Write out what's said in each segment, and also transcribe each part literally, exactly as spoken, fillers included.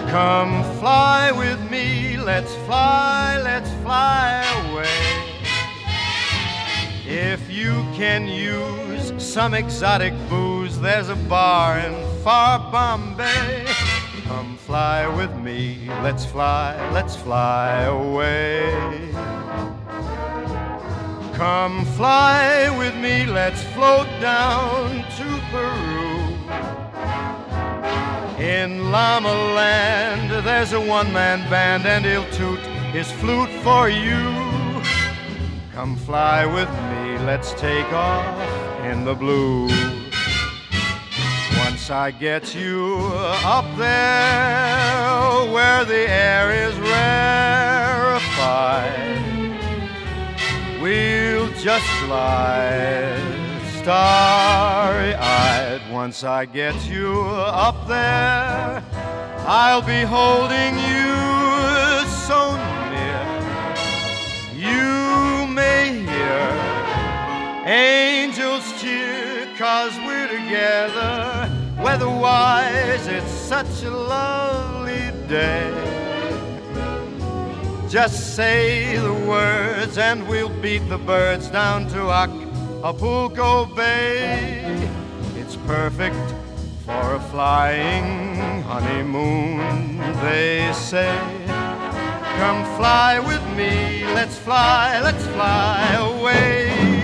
Come fly with me, let's fly, let's fly away. If you can use some exotic booze, there's a bar in far Bombay. Come fly with me, let's fly, let's fly away. Come fly with me, let's float down to Peru. In Llama Land, there's a one-man band, and he'll toot his flute for you. Come fly with me, let's take off in the blue. Once I get you up there where the air is rarefied, we'll just glide starry-eyed. Once I get you up there, I'll be holding you so near. You may hear angels cheer, 'cause we're together. Weather-wise, it's such a lovely day. Just say the words and we'll beat the birds down to Acapulco Bay. It's perfect for a flying honeymoon, they say. Come fly with me, let's fly, let's fly away.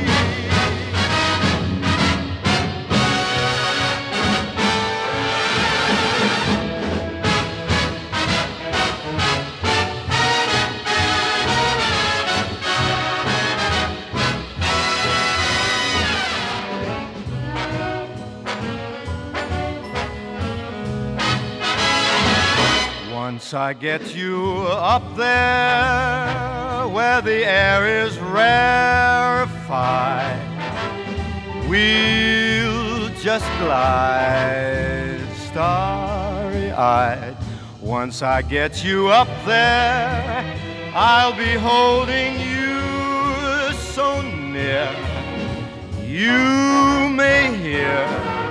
Once I get you up there where the air is rarefied, we'll just glide starry-eyed. Once I get you up there, I'll be holding you so near. You may hear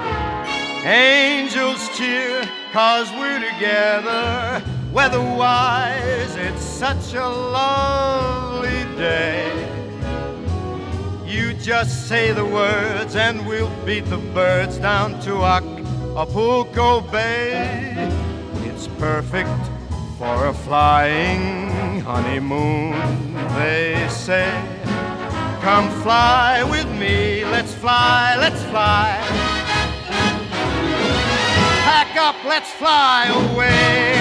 angels cheer, 'cause we're together. Weather-wise, it's such a lovely day. You just say the words and we'll beat the birds down to Acapulco Bay. It's perfect for a flying honeymoon, they say. Come fly with me, let's fly, let's fly. Pack up, let's fly away.